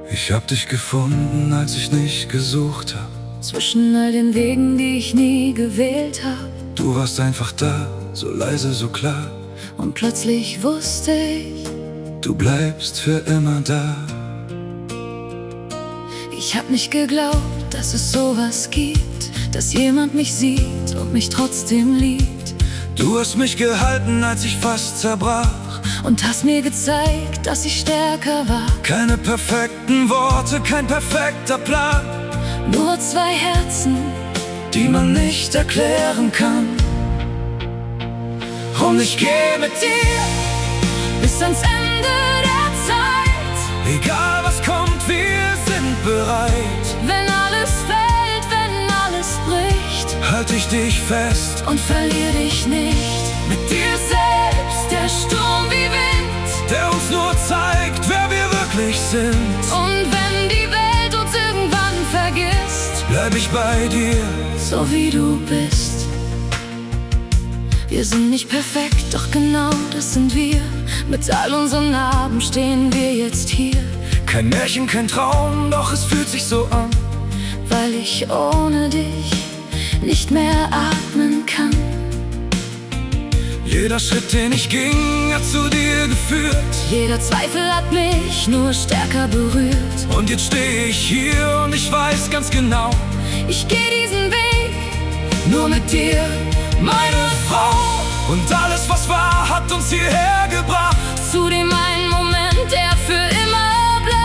Ich hab dich gefunden, als ich nicht gesucht hab. Zwischen all den Wegen, die ich nie gewählt hab. Du warst einfach da, so leise, so klar. Und plötzlich wusste ich, du bleibst für immer da. Ich hab nicht geglaubt, dass es sowas gibt, dass jemand mich sieht und mich trotzdem liebt. Du hast mich gehalten, als ich fast zerbrach, und hast mir gezeigt, dass ich stärker war. Keine perfekten Worte, kein perfekter Plan, nur zwei Herzen, die man nicht erklären kann. Und ich geh mit dir bis ans Ende der Zeit. Egal was kommt, wir sind bereit. Wenn alles fällt, wenn alles bricht, halt ich dich fest und verlier dich nicht. Mit dir selbst der Sturm wie Wind, der uns nur zeigt, wer wir wirklich sind. Und wenn die Welt uns irgendwann vergisst, bleib ich bei dir, so wie du bist. Wir sind nicht perfekt, doch genau das sind wir. Mit all unseren Narben stehen wir jetzt hier. Kein Märchen, kein Traum, doch es fühlt sich so an, weil ich ohne dich nicht mehr atmen kann. Jeder Schritt, den ich ging, hat zu dir geführt. Jeder Zweifel hat mich nur stärker berührt. Und jetzt stehe ich hier und ich weiß ganz genau, ich gehe diesen Weg nur mit dir, meine Frau. Und alles, was war, hat uns hierher gebracht. Zu dem einen Moment, der für immer bleibt.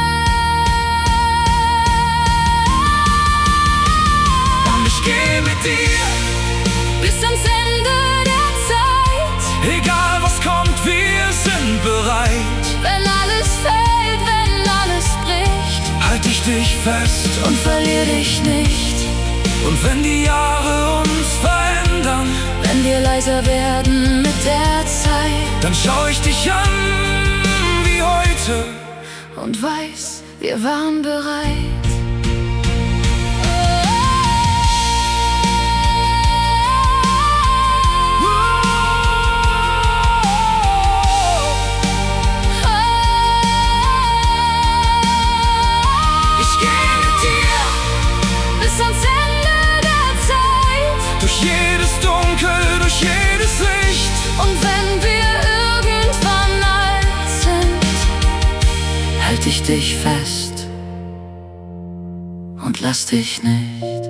Und ich gehe mit dir bis ans Ende der Zeit. Egal was kommt, wir sind bereit. Wenn alles fällt, wenn alles bricht, halt ich dich fest und verlier dich nicht. Und wenn die Jahre uns verändern, wenn wir leiser werden mit der Zeit, dann schau ich dich an wie heute und weiß, wir waren bereit. Ich gehe mit dir bis ans Ende der Zeit. Durch jedes Dunkel, durch jedes Licht. Und wenn wir irgendwann alt sind, halt ich dich fest und lass dich nicht.